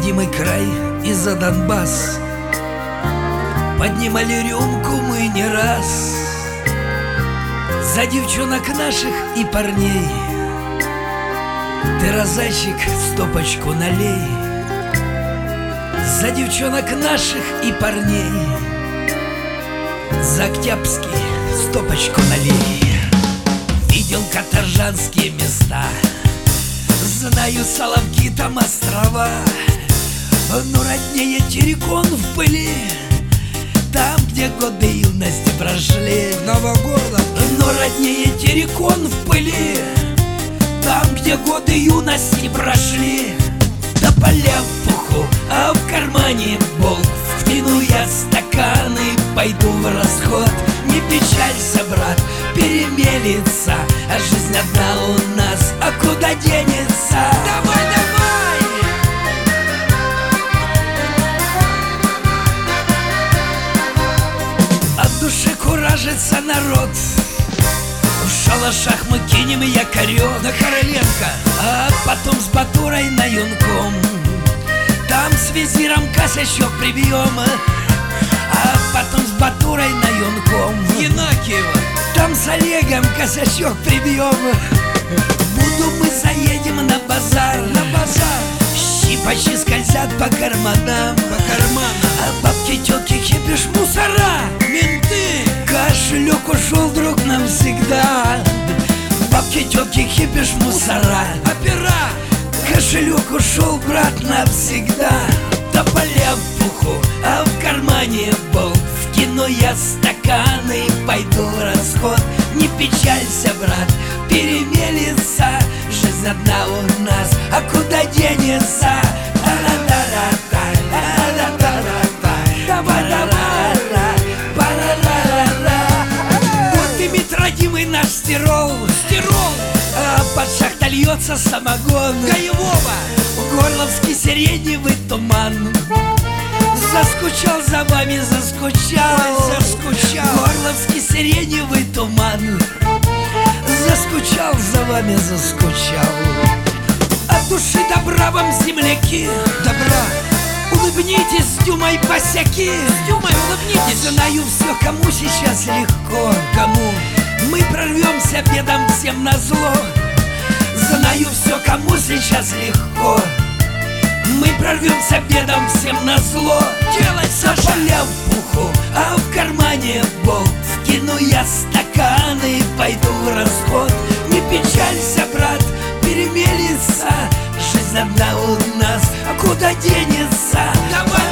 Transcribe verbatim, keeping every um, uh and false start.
родимый край и за Донбасс поднимали рюмку мы не раз. За девчонок наших и парней ты, розайчик, стопочку налей. За девчонок наших и парней за Октябрьский стопочку налей. Видел каторжанские места, знаю Соловки, там острова, но роднее Терекон в пыли, там, где годы юности прошли. Новогород. Но роднее Терекон в пыли, там, где годы юности прошли. Да поля в пуху, а в кармане болт. Вкину я стаканы, пойду в расход. Не печалься, брат, перемелется, а жизнь одна у нас, а куда денется? Давай, давай! От души куражится народ, в шалашах мы кинем якорек На Короленко. А потом с Батурой на Юнком, там с визиром косячок прибьем. А потом с Батурой на Юнком, Янакиева. там с Олегом косячок прибьем. Буду мы заедем на базар, На базар. щипачи скользят по карманам, По карманам. а бабки, тетки, хипиш, мусора. Менты. Кошелек ушел, друг, навсегда. Бабки, тетки, хипиш, мусора. Опера. Кошелек ушел, брат, навсегда. Да поля в пуху, а в кармане болт. Вкину я стаканы, пойду в расход. Не печалься, брат, перемелется, жизнь одна у нас, а куда денется? Вот имит родимый наш стирол, Стирол. а под шахтой льется самогон. Гаевого. Горловский сиреневый туман заскучал за вами, заскучал. Ой, заскучал. Горловский сиреневый туман заскучал за вами, заскучал. От души добра вам, земляки, Добра. улыбнитесь с Дюмой, босяки. С Дюмой улыбнитесь. Знаю все, кому сейчас легко. Кому? Мы прорвемся бедом всем назло. Знаю все, кому сейчас легко. Мы прорвемся бедом всем назло. Делай, Саша. Поля в пуху, а в кармане болт. Вкину я стаканы, пойду в расход. Не печалься, брат, перемелется, жизнь одна у нас, а куда денется? Давай.